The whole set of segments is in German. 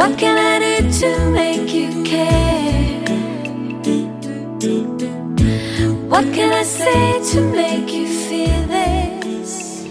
What can I do to make you care? What can I say to make you feel this?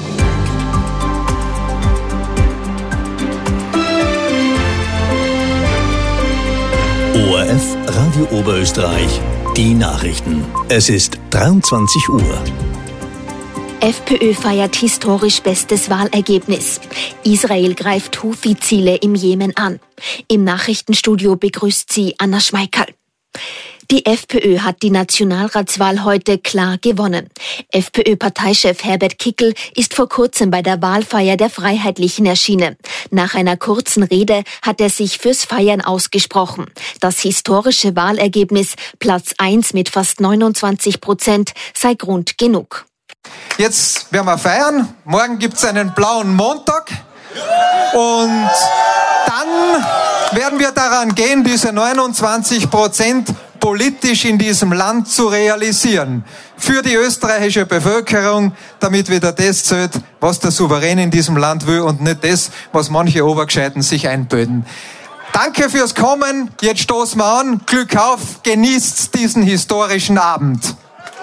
ORF Radio Oberösterreich, die Nachrichten. Es ist 23 Uhr. FPÖ feiert historisch bestes Wahlergebnis. Israel greift Houthi-Ziele im Jemen an. Im Nachrichtenstudio begrüßt sie Anna Schmeikerl. Die FPÖ hat die Nationalratswahl heute klar gewonnen. FPÖ-Parteichef Herbert Kickl ist vor kurzem bei der Wahlfeier der Freiheitlichen erschienen. Nach einer kurzen Rede hat er sich fürs Feiern ausgesprochen. Das historische Wahlergebnis, Platz 1 mit fast 29%, sei Grund genug. Jetzt werden wir feiern. Morgen gibt es einen blauen Montag. Und dann werden wir daran gehen, diese 29% politisch in diesem Land zu realisieren. Für die österreichische Bevölkerung, damit wieder das zählt, was der Souverän in diesem Land will und nicht das, was manche Obergescheiten sich einbilden. Danke fürs Kommen. Jetzt stoßen wir an. Glück auf. Genießt diesen historischen Abend.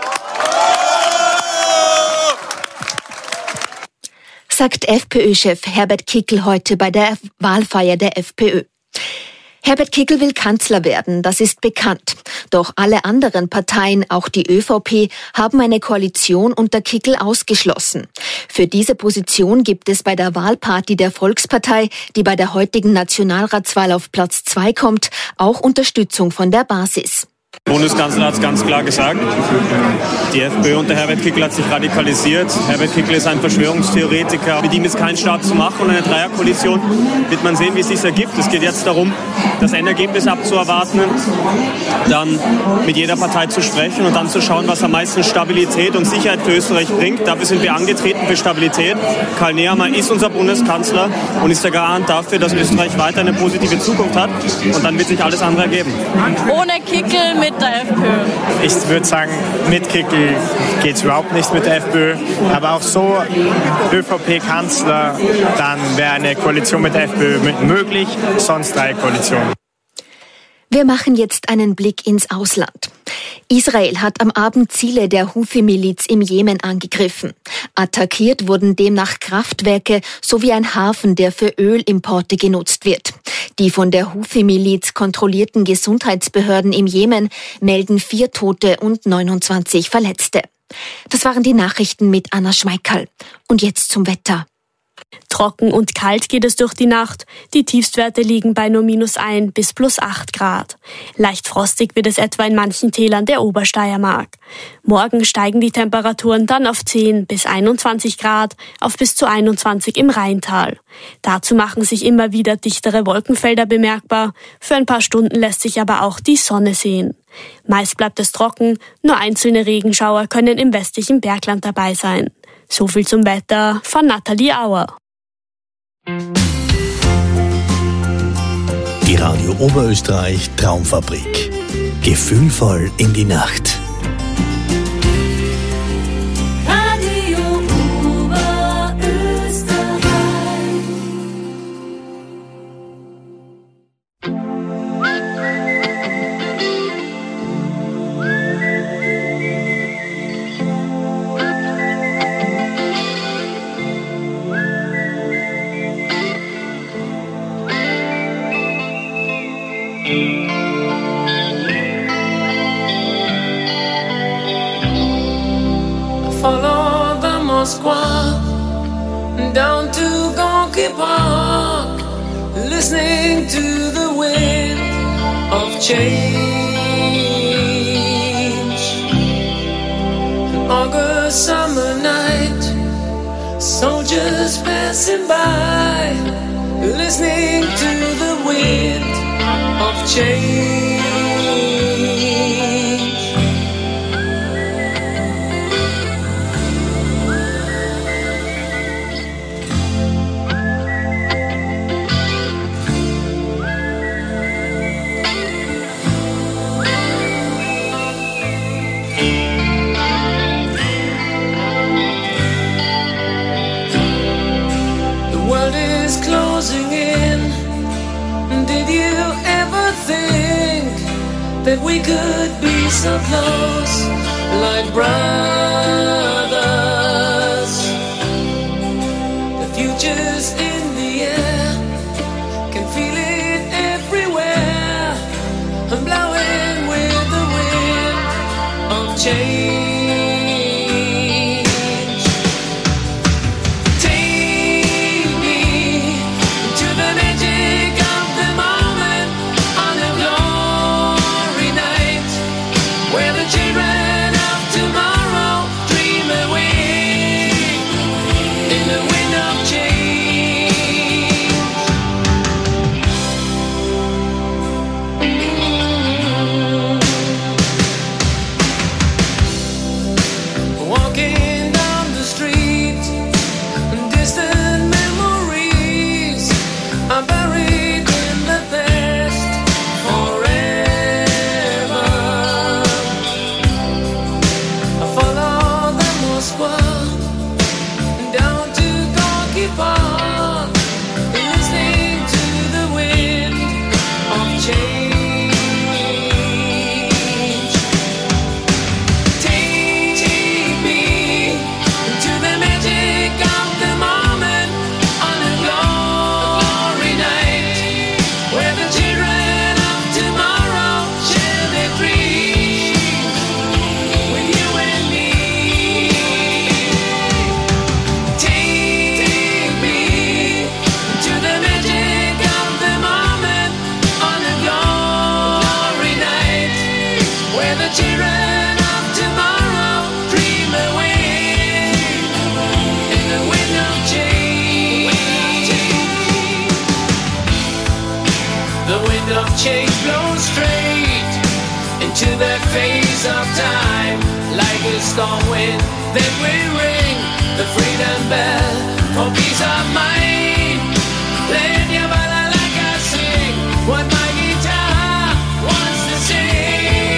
Sagt FPÖ-Chef Herbert Kickl heute bei der Wahlfeier der FPÖ. Herbert Kickl will Kanzler werden, das ist bekannt. Doch alle anderen Parteien, auch die ÖVP, haben eine Koalition unter Kickl ausgeschlossen. Für diese Position gibt es bei der Wahlparty der Volkspartei, die bei der heutigen Nationalratswahl auf Platz 2 kommt, auch Unterstützung von der Basis. Der Bundeskanzler hat es ganz klar gesagt. Die FPÖ unter Herbert Kickl hat sich radikalisiert. Herbert Kickl ist ein Verschwörungstheoretiker. Mit ihm ist kein Staat zu machen und eine Dreierkoalition wird man sehen, wie es sich ergibt. Es geht jetzt darum, das Endergebnis abzuwarten, dann mit jeder Partei zu sprechen und dann zu schauen, was am meisten Stabilität und Sicherheit für Österreich bringt. Dafür sind wir angetreten für Stabilität. Karl Nehammer ist unser Bundeskanzler und ist der Garant dafür, dass Österreich weiter eine positive Zukunft hat. Und dann wird sich alles andere ergeben. Ohne Kickl mit der FPÖ? Ich würde sagen, mit Kickl geht es überhaupt nicht mit der FPÖ. Aber auch so ÖVP-Kanzler, dann wäre eine Koalition mit der FPÖ möglich, sonst 3 Koalitionen. Wir machen jetzt einen Blick ins Ausland. Israel hat am Abend Ziele der Houthi-Miliz im Jemen angegriffen. Attackiert wurden demnach Kraftwerke sowie ein Hafen, der für Ölimporte genutzt wird. Die von der Houthi-Miliz kontrollierten Gesundheitsbehörden im Jemen melden 4 Tote und 29 Verletzte. Das waren die Nachrichten mit Anna Schmeikerl. Und jetzt zum Wetter. Trocken und kalt geht es durch die Nacht. Die Tiefstwerte liegen bei nur -1 bis +8 Grad. Leicht frostig wird es etwa in manchen Tälern der Obersteiermark. Morgen steigen die Temperaturen dann auf 10 bis 21 Grad, auf bis zu 21 im Rheintal. Dazu machen sich immer wieder dichtere Wolkenfelder bemerkbar. Für ein paar Stunden lässt sich aber auch die Sonne sehen. Meist bleibt es trocken, nur einzelne Regenschauer können im westlichen Bergland dabei sein. So viel zum Wetter von Nathalie Auer. Die Radio Oberösterreich Traumfabrik. Gefühlvoll in die Nacht. Radio Oberösterreich. Follow the Moskwa down to Gonky Park, listening to the wind of change. An August summer night, soldiers passing by, listening to the wind of change. that we could be so close, like brothers. The future's in the air, can feel it everywhere. I'm blowing with the wind of change. Change blows straight into that phase of time, like a storm wind. Then we ring the freedom bell for peace of mind. Playing your ballad like I sing what my guitar wants to sing.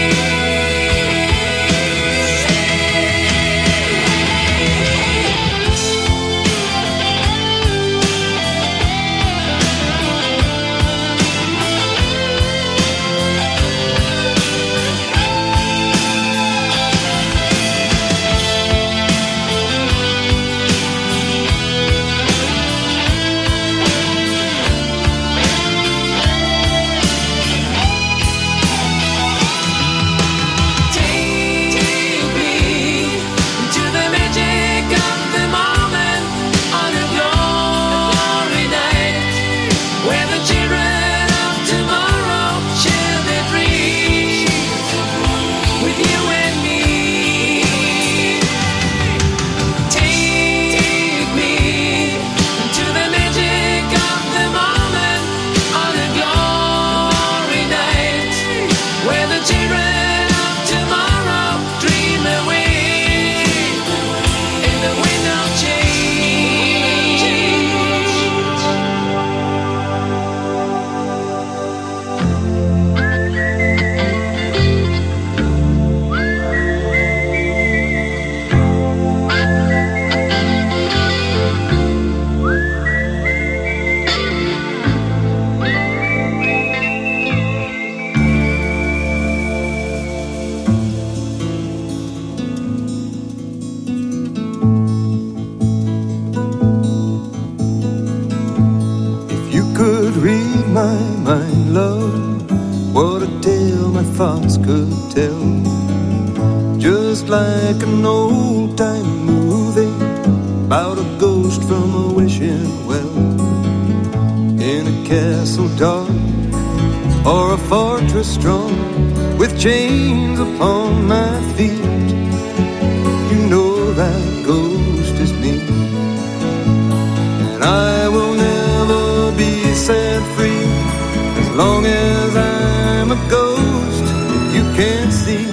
Thoughts could tell, just like an old-time movie about a ghost from a wishing well, in a castle dark or a fortress strong with chains upon my feet. You know that ghost is me, and I will never be set free as long as I'm a ghost you can't see.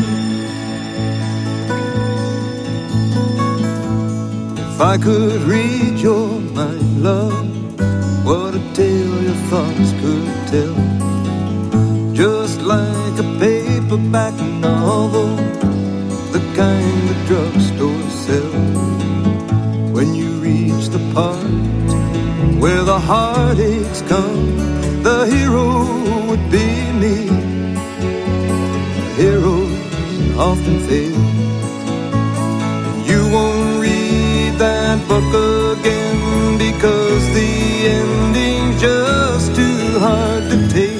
If I could read your mind, love, what a tale your thoughts could tell. Just like a paperback novel, the kind the drugstores sell. When you reach the part where the heartaches come, the hero would be me. often fail. And you won't read that book again because the ending's just too hard to take.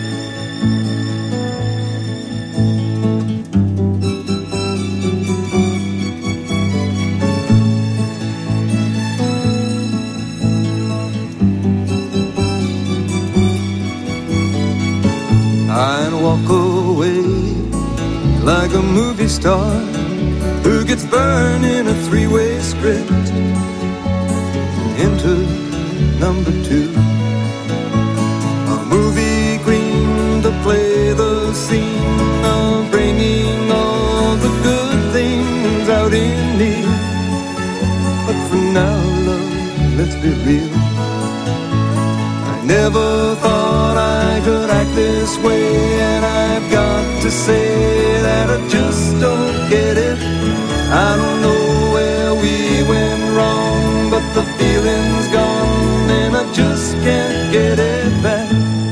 I'd walk away like a movie star who gets burned in a three-way script into number 2. A movie green to play the scene of bringing all the good things out in me. But for now, love, let's be real. Never thought I could act this way, and I've got to say that I just don't get it. I don't know where we went wrong, but the feeling's gone and I just can't get it back.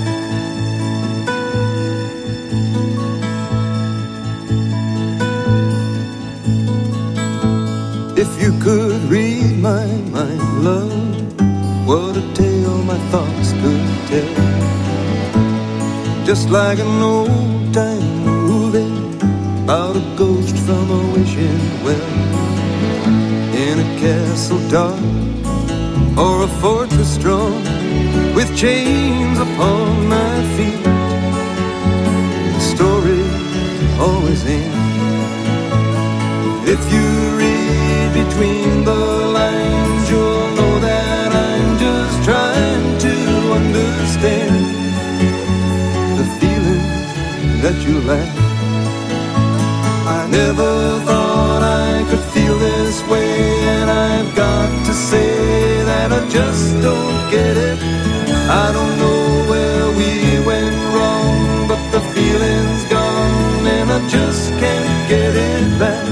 If you could read my mind, love, what a tale my thoughts could tell. Just like an old-time movie about a ghost from a wishing well, in a castle dark or a fortress strong, with chains upon my feet. The story always ends. If you read between the lines, you'll know that I'm just trying to understand the feelings that you lack. I never thought I could feel this way, and I've got to say that I just don't get it. I don't know where we went wrong, but the feeling's gone and I just can't get it back.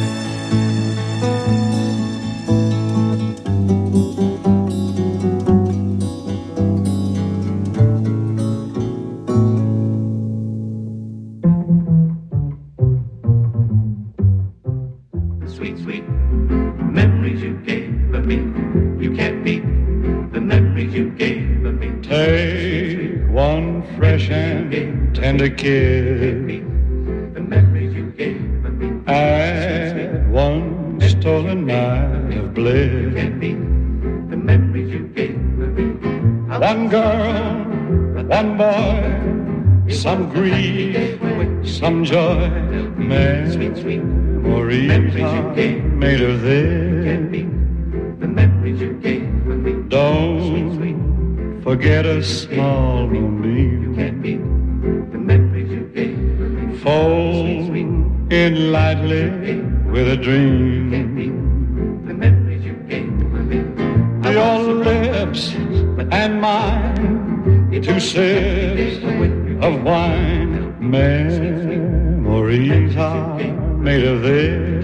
Tender kiss, add one stolen night of bliss. One girl, one boy, some grief, some joy, memories are made of this. Don't forget a small moonbeam. Fold in lightly with a dream. Your lips and mine, two sips of wine. Memories are made of this.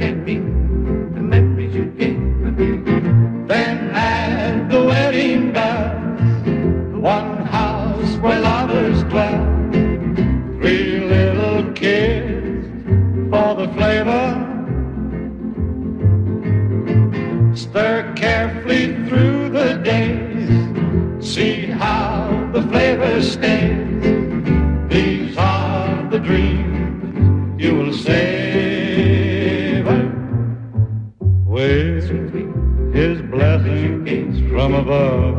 Then add the wedding bells, one house where lovers dwell. Three little kids for the flavor. Stir carefully through the days. See how the flavor stays. These are the dreams you will savor with His blessings from above.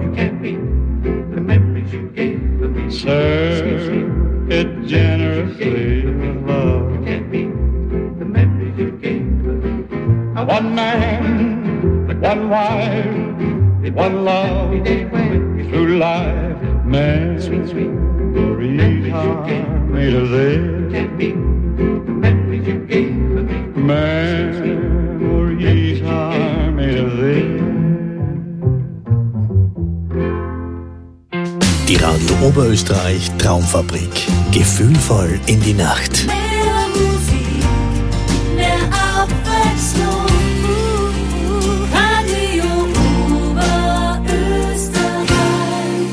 Serve it generously with love. One man, one wife, one love through life. Memories are made of this. Memories are made of this. Die Radio Oberösterreich Traumfabrik. Gefühlvoll in die Nacht. Mehr Musik, mehr Abwechslung. Radio Oberösterreich.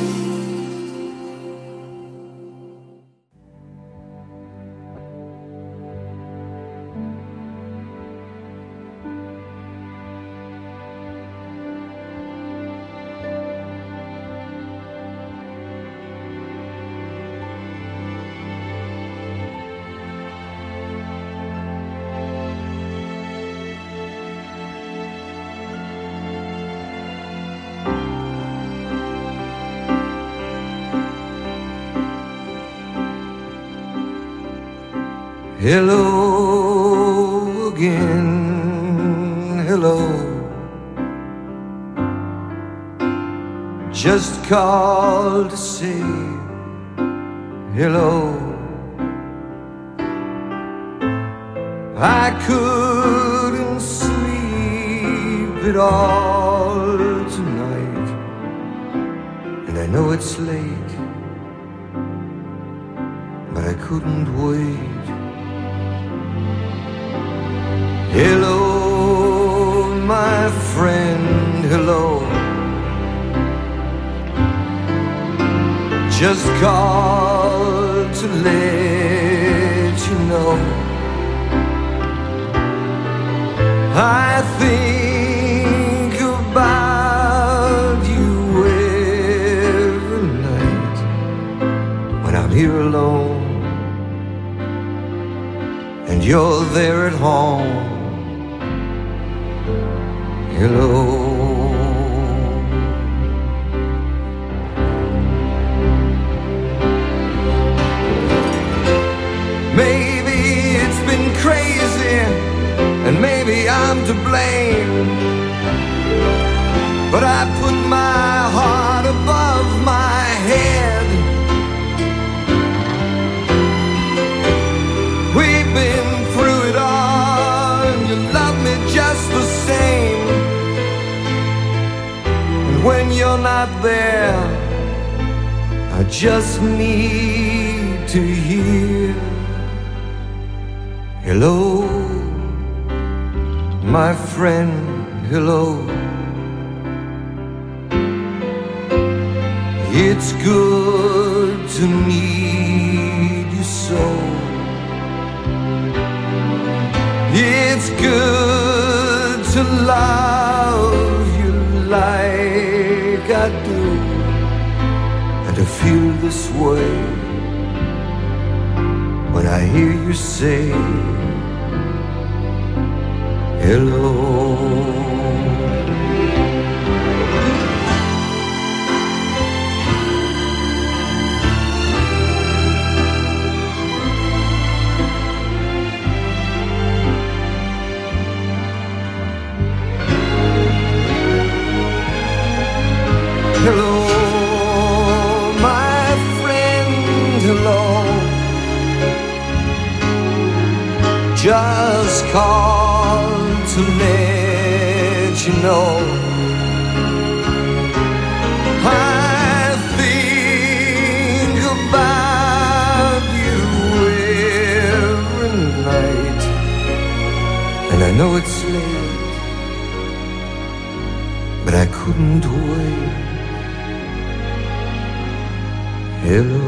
Hello again, hello. Just called to say hello. I couldn't sleep at all tonight, and I know it's late, but I couldn't wait. Hello, my friend, hello. Just called to let you know I think about you every night when I'm here alone and you're there at home. Hello. Maybe it's been crazy, and maybe I'm to blame, but I put my heart above my head. We've been through it all, and you love me just the same. And when you're not there, I just need to hear hello, my friend, hello. It's good to need you so. It's good to love you like I do, and to feel this way when I hear you say hello. Hello, my friend, hello. Just called to let you know I think about you every night, and I know it's late, but I couldn't wait. Hello.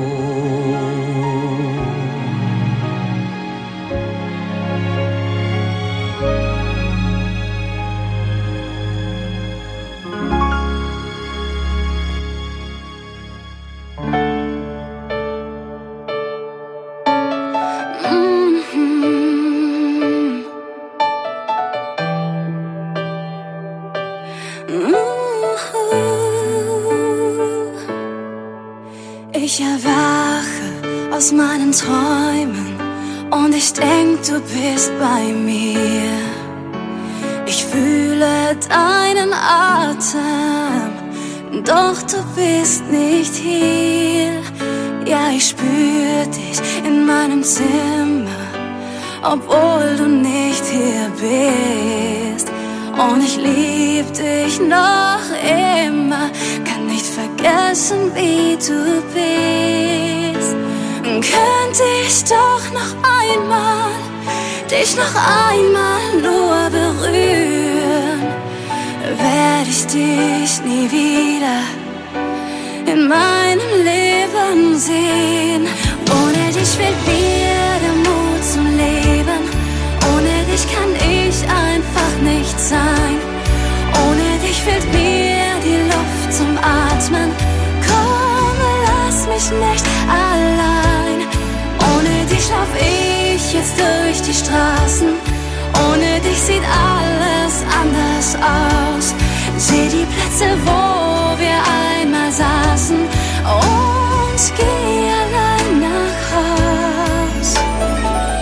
Ich erwache aus meinen Träumen und ich denk, du bist bei mir. Ich fühle deinen Atem, doch du bist nicht hier. Ja, ich spür dich in meinem Zimmer, obwohl du nicht hier bist. Und ich lieb dich noch immer, kann nicht vergessen, wie du bist. Könnte ich doch noch einmal, dich noch einmal nur berühren, werd ich dich nie wieder in meinem Leben sehen. Ohne dich fehlt mir der Mut zum Leben, ohne dich kann ich einfach nicht sein. Ohne dich fehlt mir die Luft zum Atmen. Komm, lass mich nicht allein. Ohne dich lauf ich jetzt durch die Straßen. Ohne dich sieht alles anders aus. Seh die Plätze, wo wir einmal saßen, und geh allein nach Haus.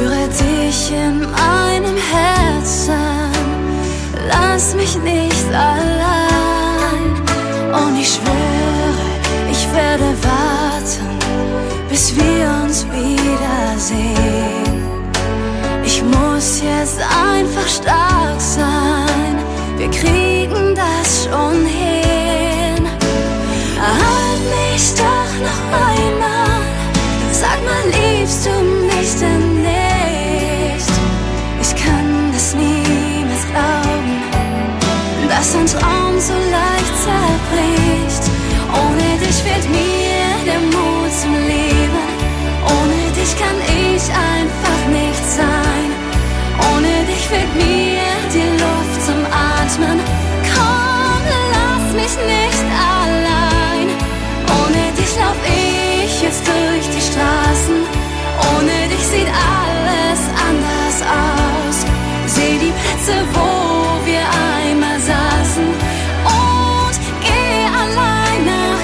spüre dich in meinem Herzen. Lass mich nicht allein. Und ich schwöre, ich werde warten, bis wir uns wiedersehen. Ich muss jetzt einfach stark sein. Wir kriegen das schon hin. Halt mich doch noch einmal. Sag mal, liebst du mich denn nicht? Ich kann das niemals glauben, dass ein Traum so leicht zerbricht. Ohne dich fehlt mir der Mut zum Leben. Ohne dich kann ich einfach nicht sein. Ohne dich fehlt mir die Luft zum Atmen. Komm, lass mich nicht allein. Ohne dich lauf ich jetzt durch die Straßen. Ohne dich sieht alles anders aus. Seh die Plätze, wo wir einmal saßen. Und geh allein nach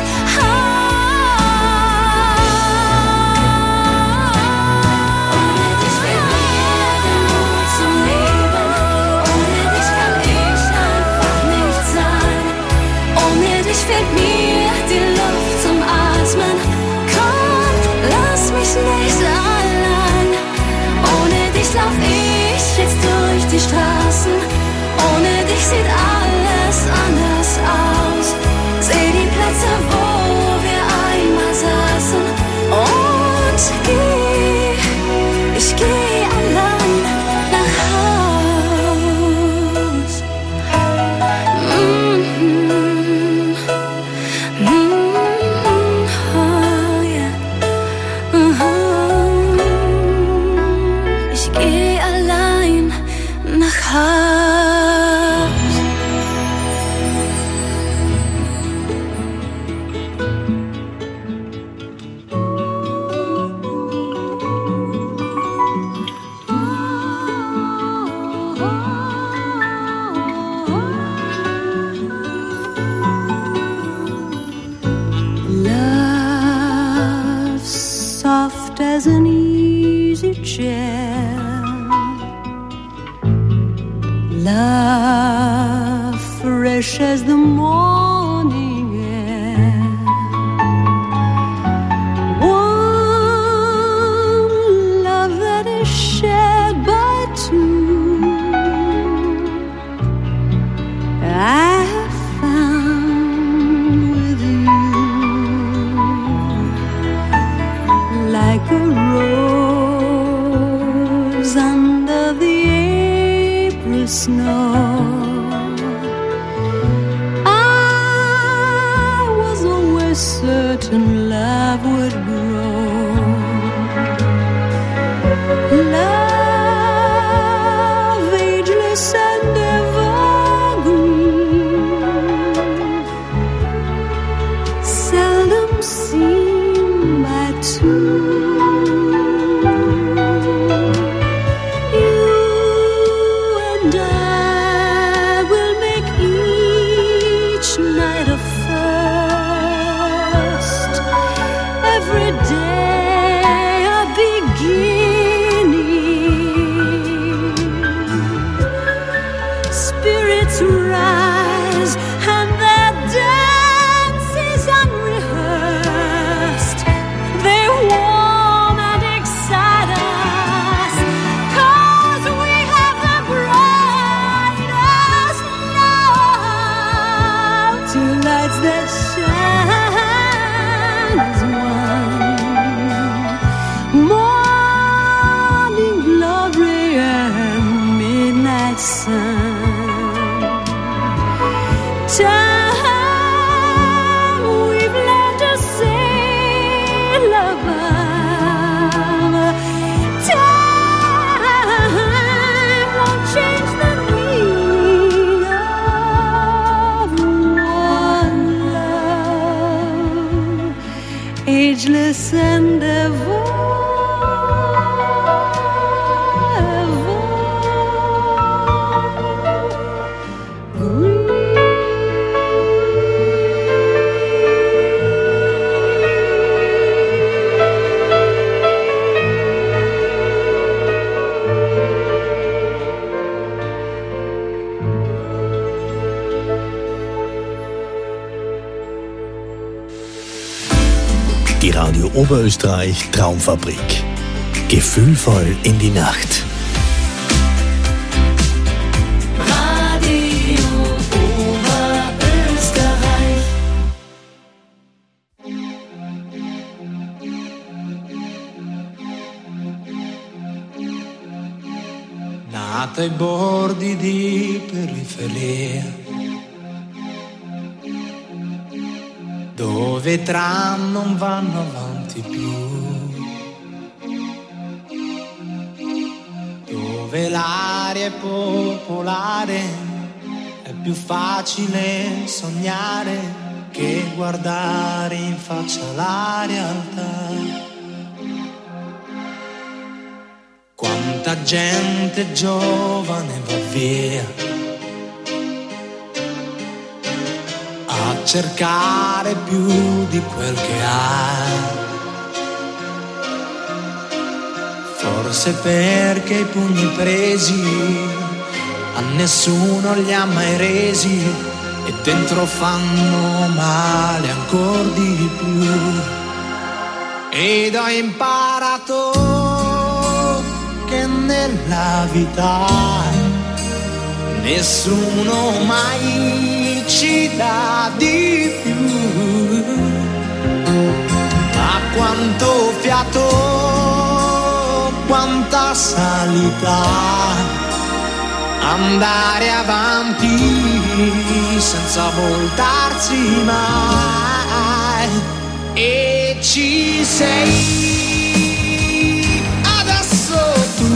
Ohne dich fehlt mir der Mut zum Leben. Ohne dich kann ich einfach nicht sein. Ohne dich fehlt mir die Luft zum Atmen. Komm, lass mich nicht allein. Ohne dich lauf ich jetzt durch die Straßen. Ohne dich sieht alles anders aus. Seh die Plätze, wo wir einmal saßen. Und ich geh allein nach Haus. Oh yeah. Ich geh allein nach Haus. Love soft as an easy chair. Love fresh as the morning air. One love that is shared by two. I have found with you. Like a rose under the April snow, I was always certain love would grow. Love, ageless and evergreen, seldom seen by two. Ageless and ever. Green. Oberösterreich Traumfabrik. Gefühlvoll in die Nacht. Radio Oberösterreich. Nata ai bordi di periferia, dove i tram non vanno avanti più, dove l'aria è popolare, è più facile sognare che guardare in faccia la realtà. Quanta gente giovane va via a cercare più di quel che ha, forse perché i pugni presi a nessuno li ha mai resi e dentro fanno male ancora di più. Ed ho imparato che nella vita nessuno mai ci dà di più. Ma quanto fiato, quanta salita, andare avanti senza voltarsi mai. E ci sei adesso tu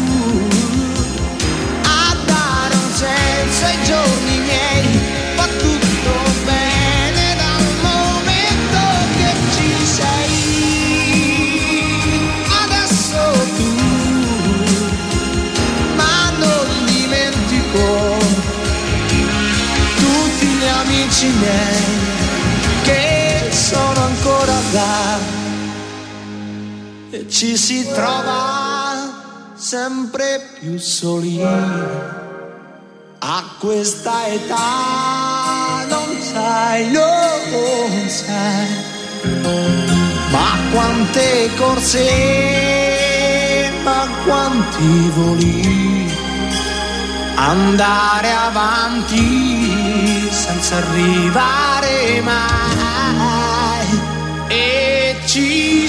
a dare un senso ai giorni miei. Va tutto bene dal momento che ci sei adesso tu, ma non dimentico tutti gli amici miei che sono ancora là. E ci si trova sempre più soli a questa età, non sai, non sai, ma quante corse, ma quanti voli, andare avanti senza arrivare mai. E ci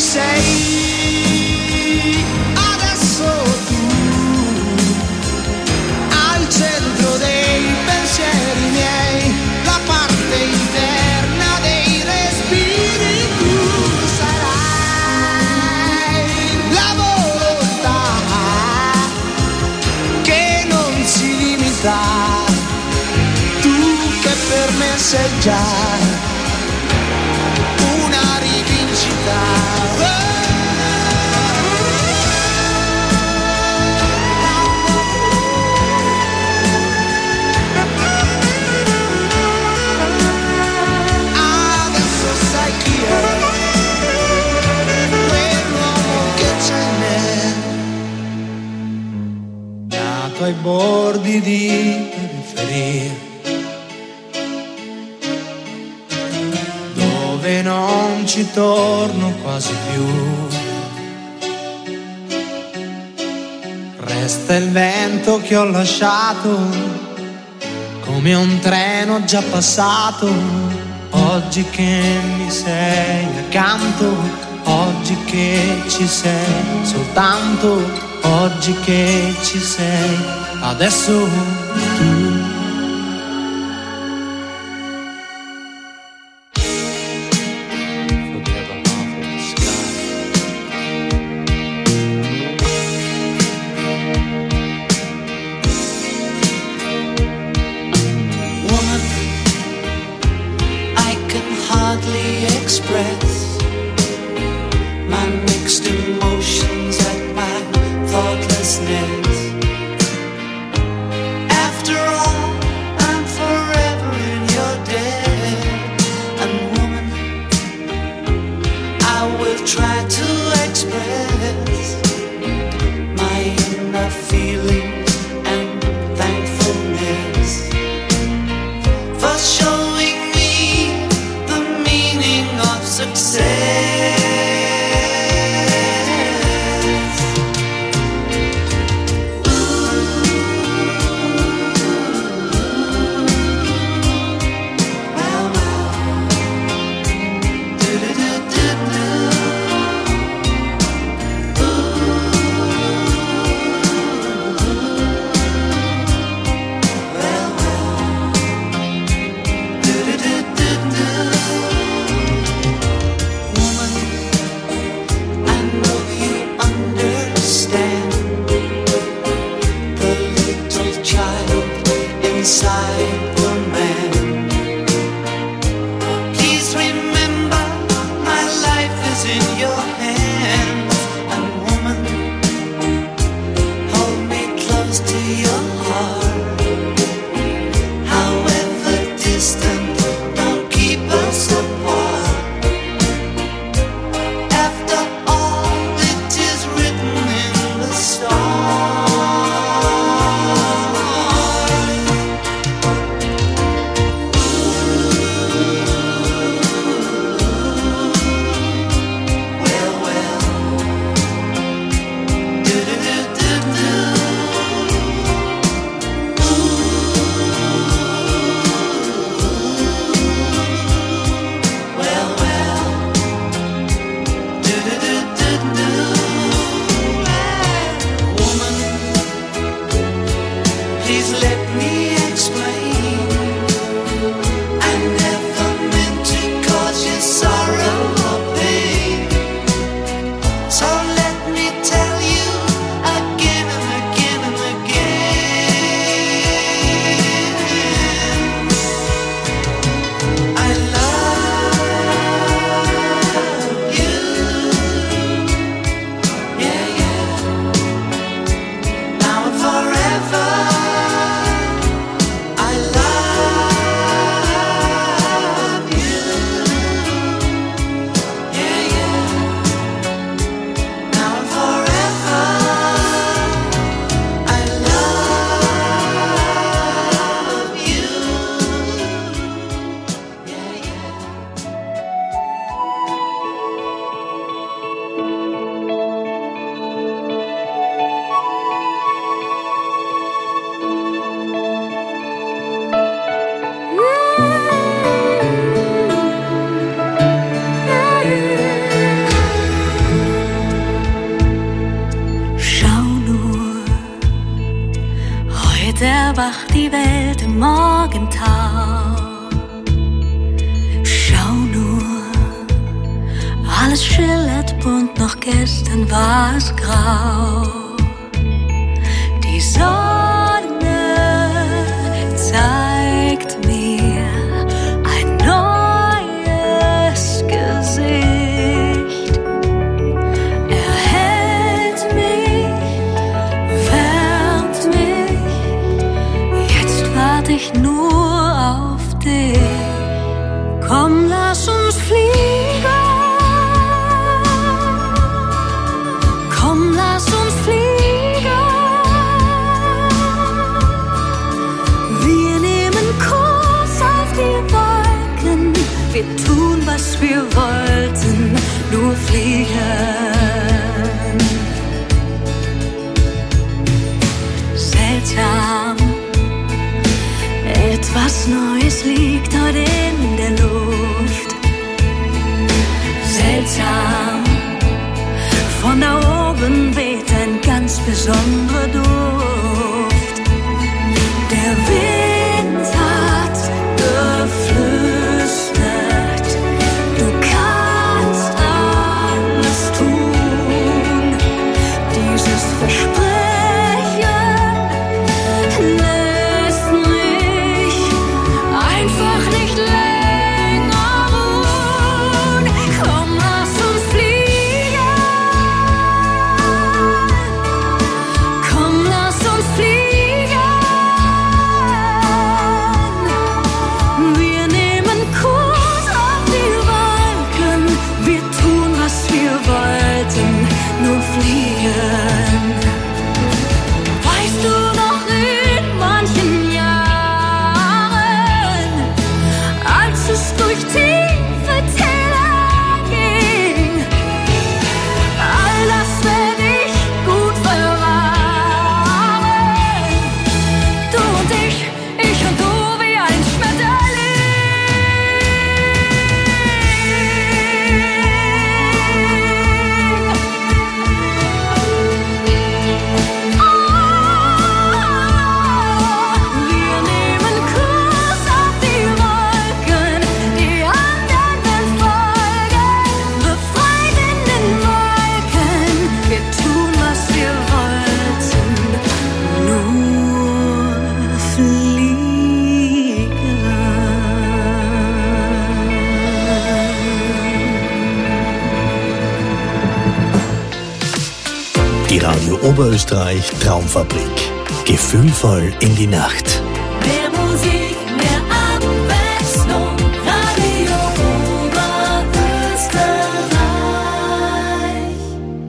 sei adesso tu al centro dei pensieri miei, la parte interna dei respiri. Tu sarai la volontà che non si limita, tu che per me sei già una rivincita. Adesso sai chi è quell'uomo che c'è in me, nato ai bordi di periferia, dove non ci torno quasi più. Resta il vento che ho lasciato, come un treno già passato. Oggi che mi sei accanto, oggi che ci sei soltanto, oggi che ci sei adesso tu. Showing me the meaning of success. Licht erwacht die Welt im Morgentau. Schau nur, alles schillert bunt, noch gestern war es grau. Die Sonne zeigt mir ein neues Gesicht. Erhält mich, wärmt mich, jetzt warte ich nur auf dich. Komm, lass uns fliegen. Komm, lass uns fliegen. Wir nehmen Kurs auf die Wolken. Wir tun, was wir wollten, nur fliegen. Seltsam, etwas Neues liegt heute in der Luft. Seltsam, von da oben weht ein ganz besonderer Duft. Der Wind hat geflüstert, du kannst alles tun. Dieses Versprechen lässt mich einfach nicht länger ruhen. Komm, lass uns fliegen. Komm, lass uns fliegen. Wir nehmen Kurs auf die Wolken. Wir tun, was wir wollten, nur fliegen. Weißt du noch in manchen Jahren, als es durch tiefe Täler ging? All das werd ich gut verwahren. Du und ich und du wie ein Wir nehmen Kurs auf die Wolken, die anderen folgen, befreit in den Wolken. Wir tun, was wir wollten, nur fliegen. Die Radio Oberösterreich Traumfabrik. Gefühlvoll in die Nacht. Mehr Musik, mehr Abwechslung, Radio Oberösterreich.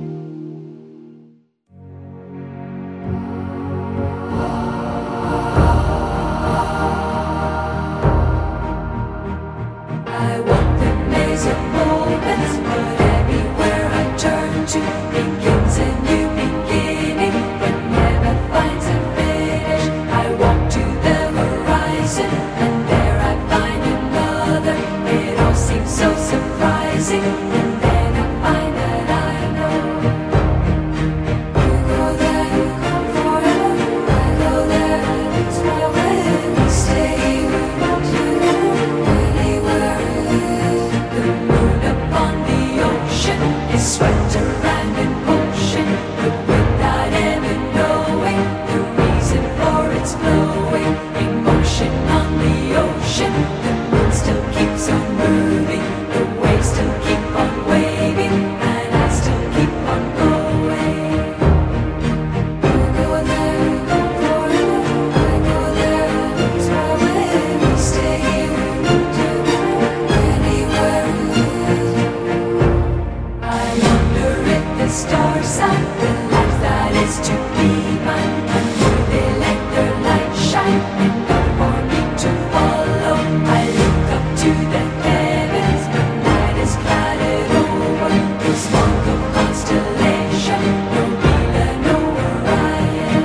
I walk the maze of moments, but everywhere I turn to begins a new beginning, but never finds a finish. I walk to the horizon, and there I find another. It all seems so surprising, and then I find that I know. You go there, you come forever. I go there, and it's my way. We stay, we want to go anywhere it is. The moon upon the ocean is swept around in motion, but without ever knowing the reason for its flowing. Emotion on the ocean, the moon still keeps on moving, the waves still keep on waving, and I still keep on going. You go there, you come forever. I go there, and it's my way. We stay here, we want to go anywhere it is. I wonder if the stars are the life that is to be mine, and will they let their light shine enough for me to follow? I look up to the heavens, but night is clouded over. There's one constellation, no Mila, no Orion.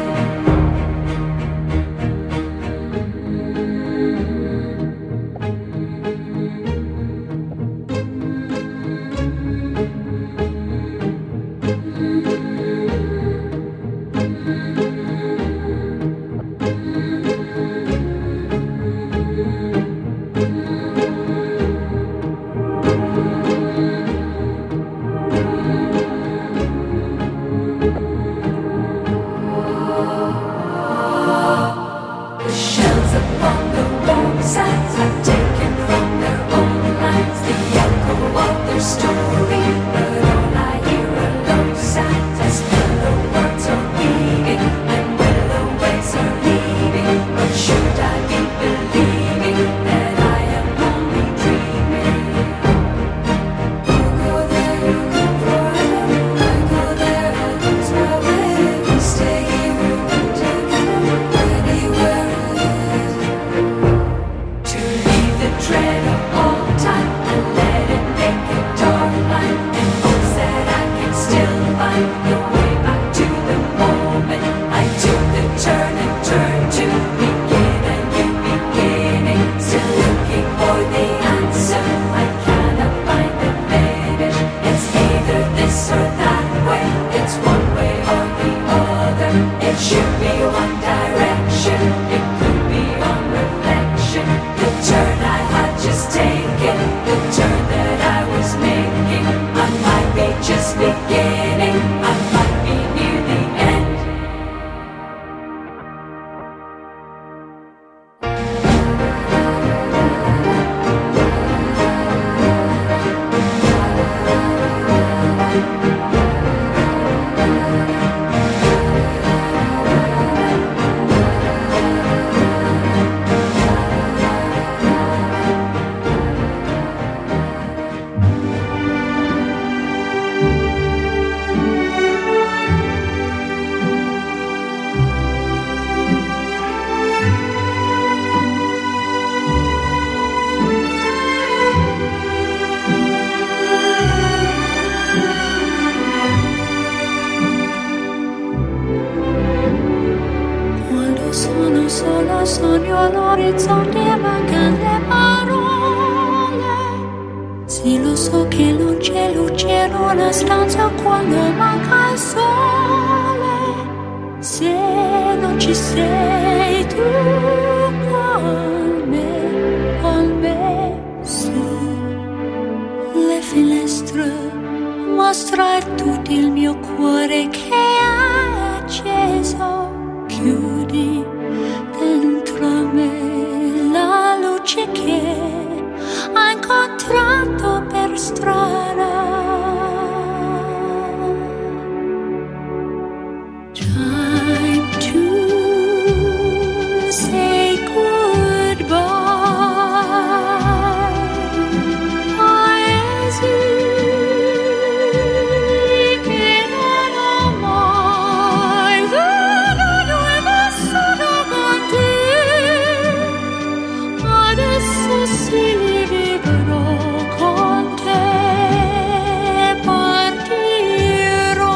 be one direction, it could be on reflection. The turn I had just taken, the turn that I was making, I might be just beginning, I might be near the end. Sogno all'orizzonte e mancano le parole. Sì, lo so che non c'è luce in una stanza quando manca il sole. Se non ci sei tu con me, su le finestre mostra tutto il mio cuore che è acceso. Chiudi dentro me la luce che ho incontrato per strada. Time to say goodbye. Paesi che non ho mai veduto e vissuto con te. Adesso sì li vivrò con te. Partirò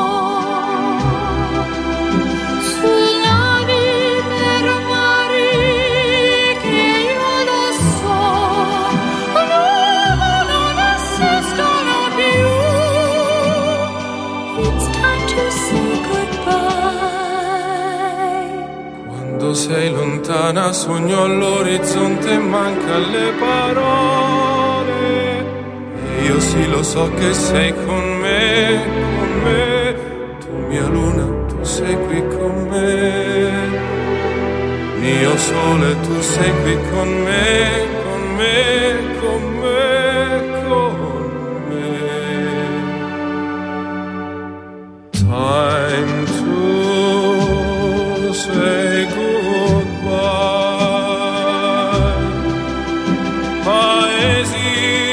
su navi per mari che io lo so non esistono più. It's time to say goodbye. Quando sei lontana sogno all'orizzonte e manca le parole. E io sì lo so che sei con me, tu mia luna, tu sei qui con me. Mio sole, tu sei qui con me, con me, con me, con me. Time to say goodbye. Paesi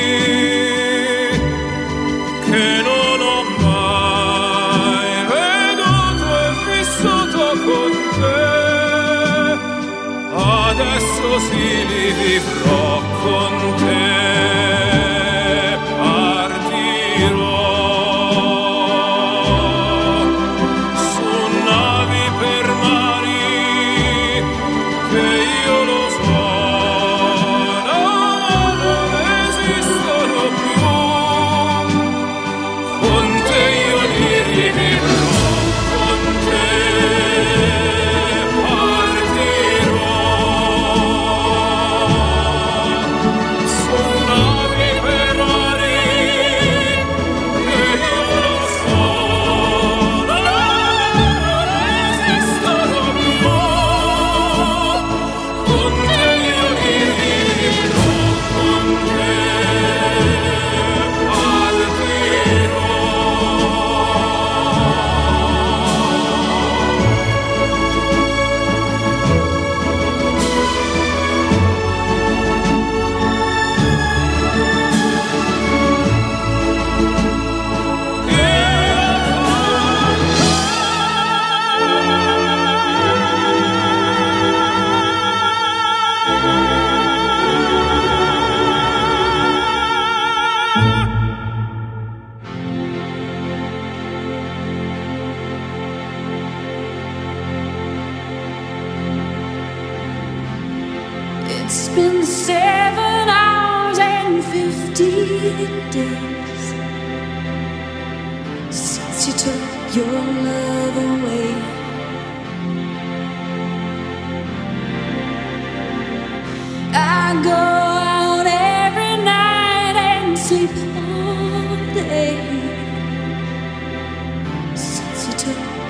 che non ho mai veduto e vissuto con te. Adesso sì li vivrò con te. Partirò su navi per mari che io lo so non esistono più. Con te io li rivivrò, con te partirò su navi per mari che io lo so non esistono più. Con te io li rivivrò, con te partirò. It's been 7 hours and 15 days since you took your love away.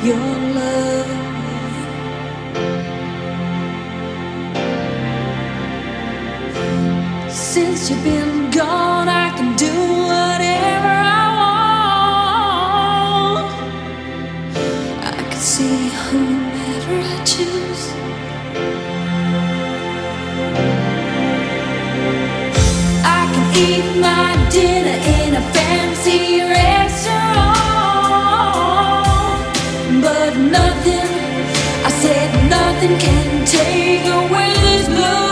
your love. Since you've been gone, I can do whatever I want. I can see whomever I choose. I can eat my dinner in a fancy restaurant, but nothing, I said nothing can take away this blues.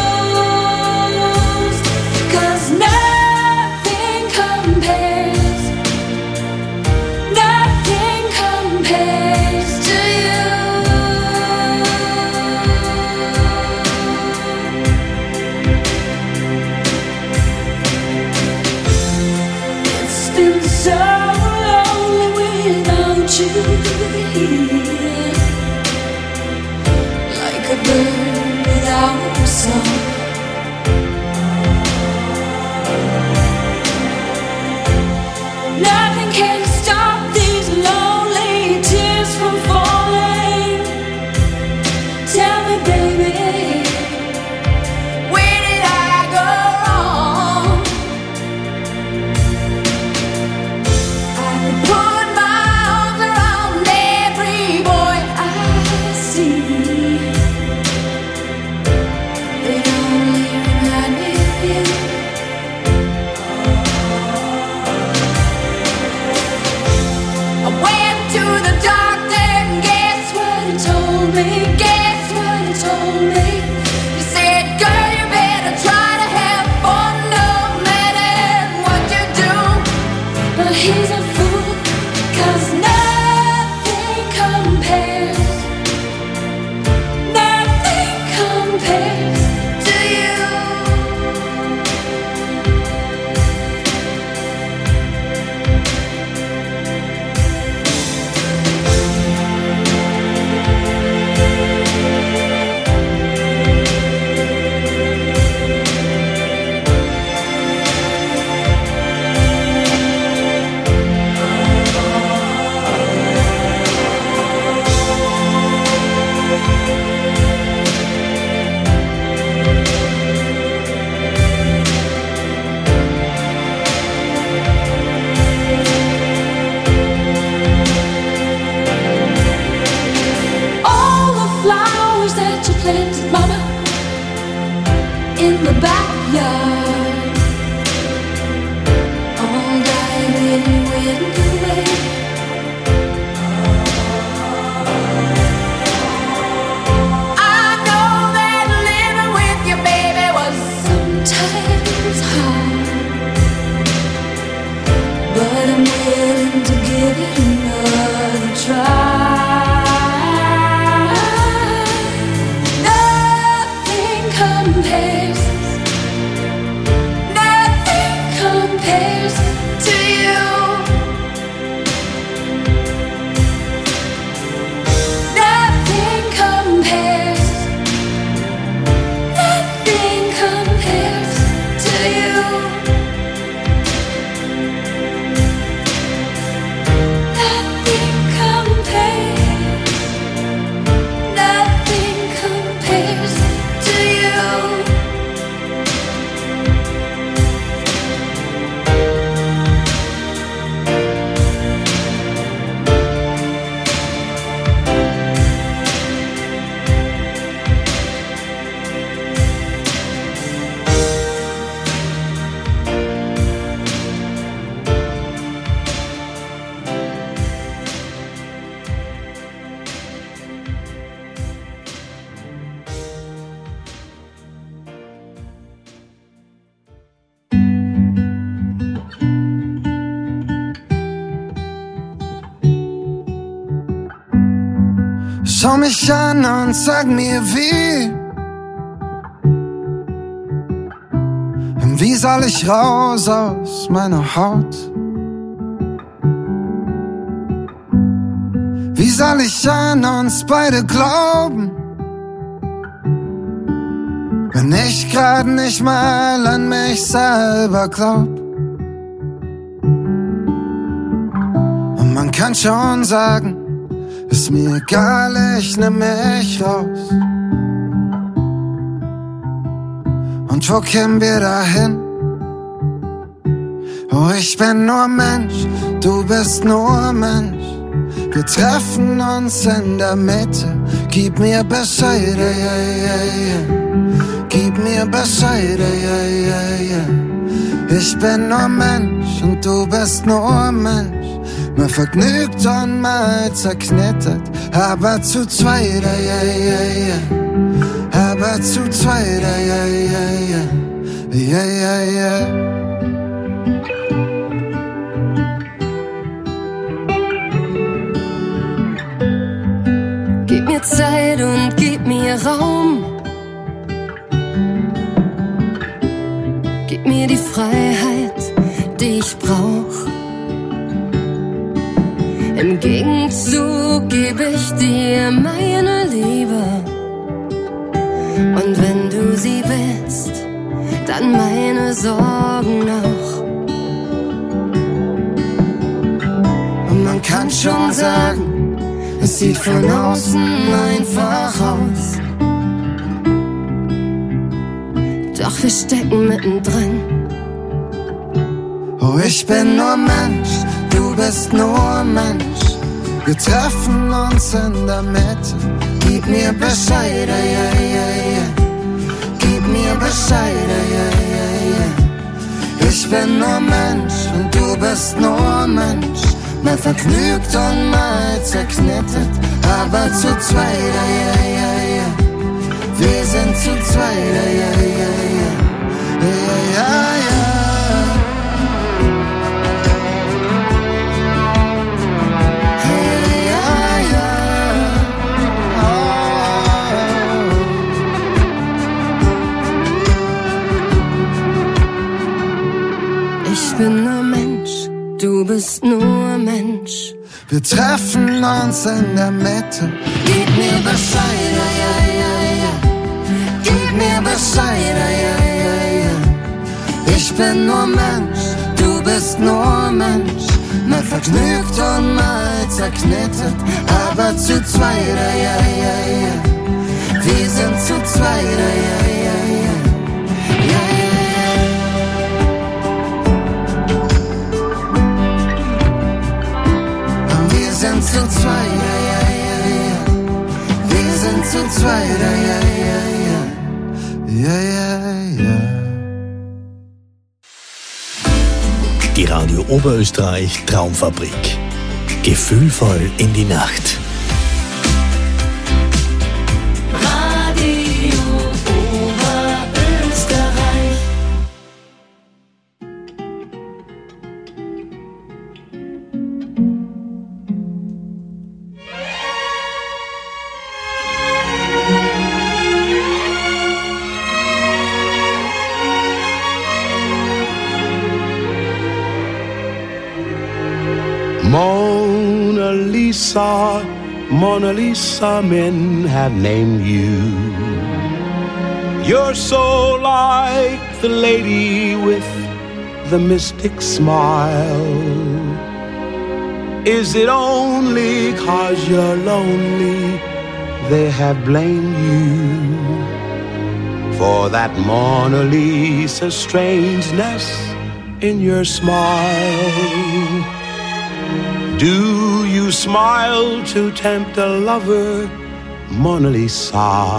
Like a bird without a song. Nothing can stop these lonely tears from falling. Tell me, baby, where did I go wrong? I could put my arms around every boy I see. They only remind me of you. I went to the doctor and guess what he told me? Guess what he told me? He said, girl, you better try to have fun no matter what you do. But he's a fool, 'cause nothing compares. Nothing compares to you. All the flowers that you planted, mama, in the backyard, all died when you went away. I know that living with your baby was sometimes hard, but I'm willing to give it another try. Nothing compares. Nothing compares to you. Nothing compares. Nothing compares to you. Nothing compares. Nothing compares to you. Schau mich an und sag mir wie soll ich raus aus meiner Haut? Wie soll ich an uns beide glauben, wenn ich grad nicht mal an mich selber glaub? Und man kann schon sagen, Ist mir egal, ich nehm mich raus. Und wo kämen wir dahin? Oh, ich bin nur Mensch, du bist nur Mensch. Wir treffen uns in der Mitte. Gib mir Bescheid, ja, ja, ja. Gib mir Bescheid, ja, ja, ja. Ich bin nur Mensch und du bist nur Mensch. Mal vergnügt und mal zerknittert, aber zu zweit, ja, ja, ja. Aber zu zweit, ja, ja, ja. Ja, ja, ja. Gib mir Zeit und gib mir Raum. Gib mir die Freiheit, die ich brauch. Im Gegenzug geb ich dir meine Liebe. Und wenn du sie willst, dann meine Sorgen auch. Und man kann schon sagen, es sieht von außen einfach aus. Doch wir stecken mittendrin. Oh, ich bin nur Mensch, du bist nur Mensch. Wir treffen uns in der Mitte. Gib mir Bescheid, ja, ja, ja. Gib mir Bescheid, ja, ja, ja. Ich bin nur Mensch und du bist nur Mensch. Mal vergnügt und mal zerknittert, aber zu zweit, ja, ja, ja. Wir sind zu zweit, ja, ja, ja. Ja, ja, ja. Ich bin nur Mensch, du bist nur Mensch. Wir treffen uns in der Mitte. Gib mir Bescheid, ja, ja, ja. Gib mir Bescheid, ja, ja, ja. Ich bin nur Mensch, du bist nur Mensch. Mal vergnügt und mal zerknittert, aber zu zweit, ja, ja, ja. Wir sind zu zweit, ja, ja, ja. Ja, ja. Wir sind zu zweit, ja, ja, ja. Wir sind zu zweit, ja, ja, ja. Ja, ja, ja. Die Radio Oberösterreich Traumfabrik. Gefühlvoll in die Nacht. Radio Oberösterreich. Mona Lisa, Mona Lisa, men have named you. You're so like the lady with the mystic smile. Is it only 'cause you're lonely they have blamed you for that Mona Lisa strangeness in your smile? Do you smile to tempt a lover, Mona Lisa?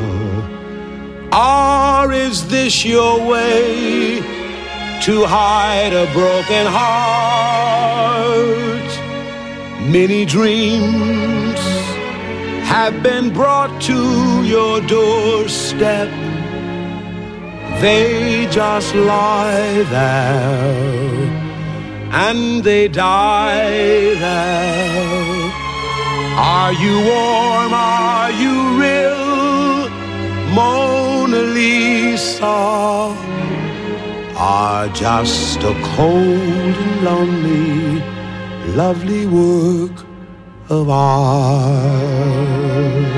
Or is this your way to hide a broken heart? Many dreams have been brought to your doorstep. They just lie there and they die there. Are you warm? Are you real, Mona Lisa? Or just a cold and lonely, lovely work of art?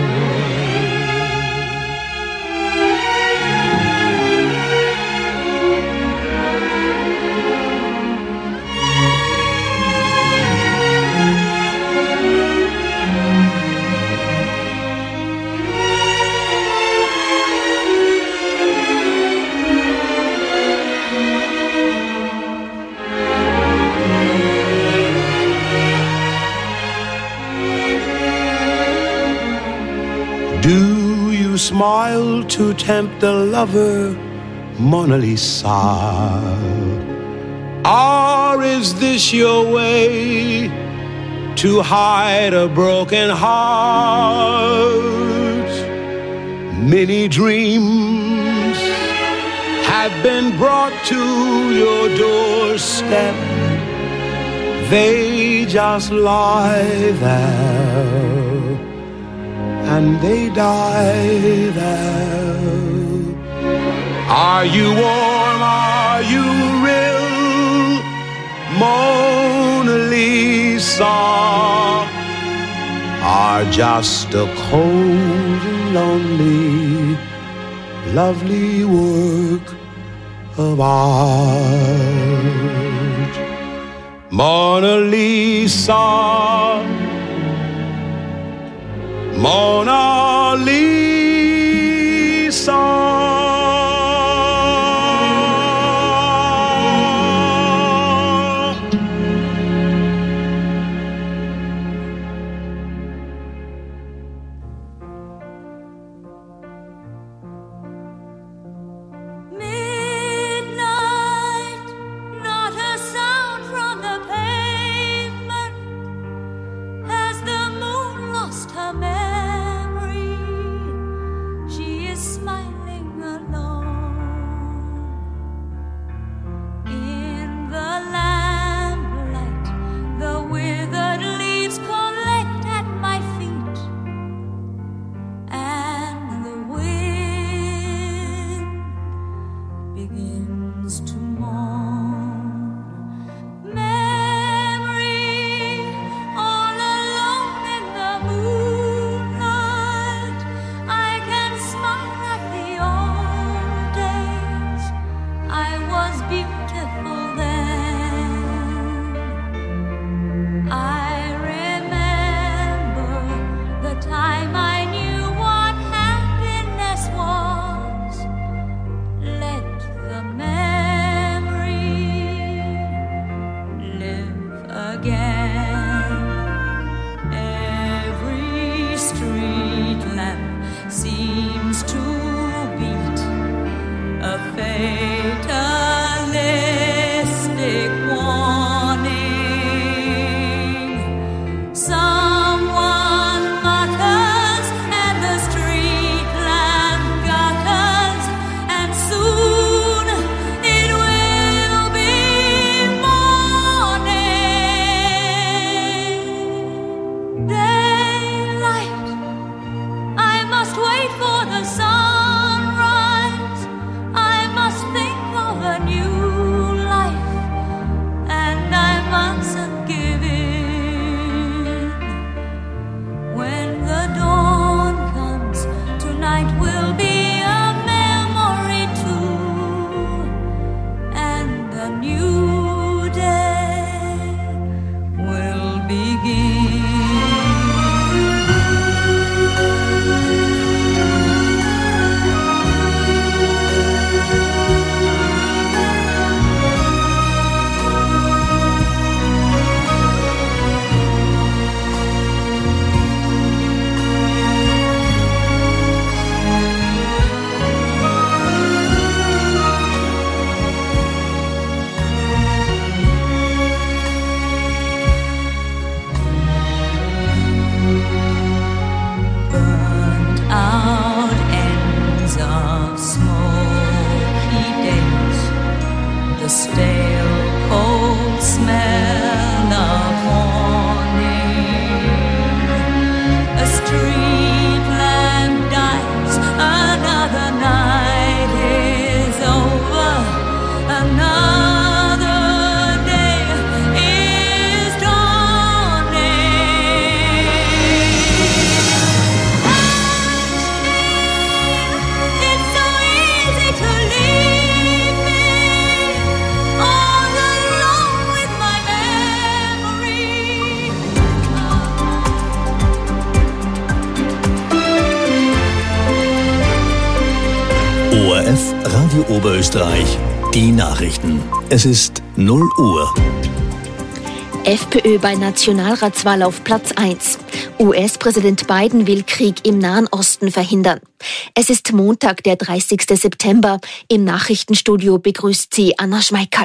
Do you smile to tempt the lover, Mona Lisa? Or is this your way to hide a broken heart? Many dreams have been brought to your doorstep. They just lie there and they die there. Are you warm? Are you real, Mona Lisa? Are just a cold and lonely, lovely work of art? Mona Lisa, Mona Lisa. ORF Radio Oberösterreich, die Nachrichten. Es ist 0 Uhr. FPÖ bei Nationalratswahl auf Platz 1. US-Präsident Biden will Krieg im Nahen Osten verhindern. Es ist Montag, der 30. September. Im Nachrichtenstudio begrüßt sie Anna Schmeikerl.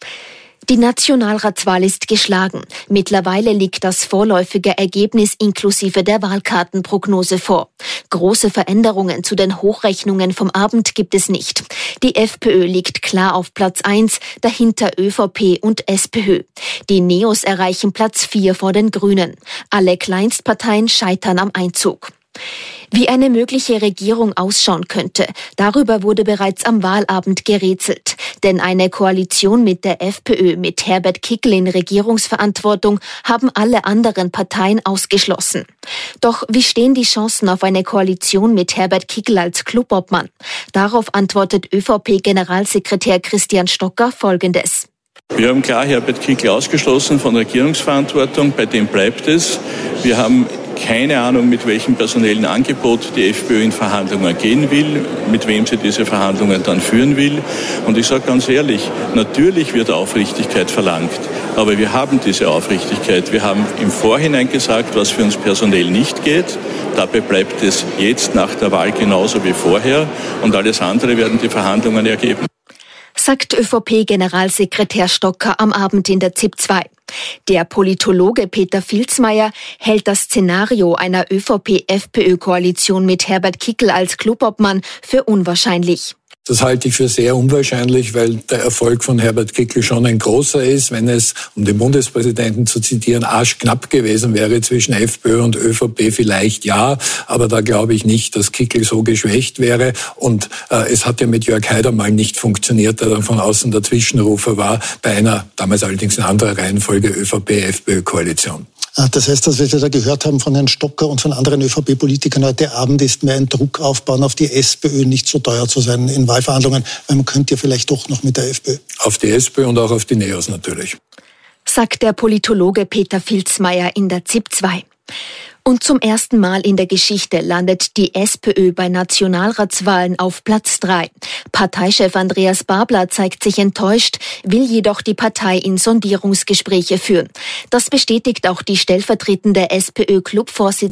Die Nationalratswahl ist geschlagen. Mittlerweile liegt das vorläufige Ergebnis inklusive der Wahlkartenprognose vor. Große Veränderungen zu den Hochrechnungen vom Abend gibt es nicht. Die FPÖ liegt klar auf Platz 1, dahinter ÖVP und SPÖ. Die Neos erreichen Platz 4 vor den Grünen. Alle Kleinstparteien scheitern am Einzug. Wie eine mögliche Regierung ausschauen könnte, darüber wurde bereits am Wahlabend gerätselt. Denn eine Koalition mit der FPÖ mit Herbert Kickl in Regierungsverantwortung haben alle anderen Parteien ausgeschlossen. Doch wie stehen die Chancen auf eine Koalition mit Herbert Kickl als Clubobmann? Darauf antwortet ÖVP-Generalsekretär Christian Stocker Folgendes. Wir haben klar Herbert Kickl ausgeschlossen von Regierungsverantwortung, bei dem bleibt es. Wir haben keine Ahnung, mit welchem personellen Angebot die FPÖ in Verhandlungen gehen will, mit wem sie diese Verhandlungen dann führen will. Und ich sage ganz ehrlich, natürlich wird Aufrichtigkeit verlangt, aber wir haben diese Aufrichtigkeit. Wir haben im Vorhinein gesagt, was für uns personell nicht geht. Dabei bleibt es jetzt nach der Wahl genauso wie vorher und alles andere werden die Verhandlungen ergeben. Sagt ÖVP-Generalsekretär Stocker am Abend in der ZIP 2. Der Politologe Peter Filzmeier hält das Szenario einer ÖVP-FPÖ-Koalition mit Herbert Kickl als Clubobmann für unwahrscheinlich. Das halte ich für sehr unwahrscheinlich, weil der Erfolg von Herbert Kickl schon ein großer ist. Wenn es, um den Bundespräsidenten zu zitieren, arschknapp gewesen wäre zwischen FPÖ und ÖVP, vielleicht ja, aber da glaube ich nicht, dass Kickl so geschwächt wäre. Und es hat ja mit Jörg Haider mal nicht funktioniert, der dann von außen der Zwischenrufer war, bei einer, damals allerdings in anderer Reihenfolge, ÖVP-FPÖ-Koalition. Das heißt, dass wir da gehört haben von Herrn Stocker und von anderen ÖVP-Politikern heute Abend, ist mehr ein Druck aufbauen auf die SPÖ, nicht so teuer zu sein in Wahlverhandlungen, weil man könnte ja vielleicht doch noch mit der FPÖ. Auf die SPÖ und auch auf die Neos natürlich. Sagt der Politologe Peter Filzmeier in der ZIP 2. Und zum ersten Mal in der Geschichte landet die SPÖ bei Nationalratswahlen auf Platz 3. Parteichef Andreas Babler zeigt sich enttäuscht, will jedoch die Partei in Sondierungsgespräche führen. Das bestätigt auch die stellvertretende SPÖ-Clubvorsitzende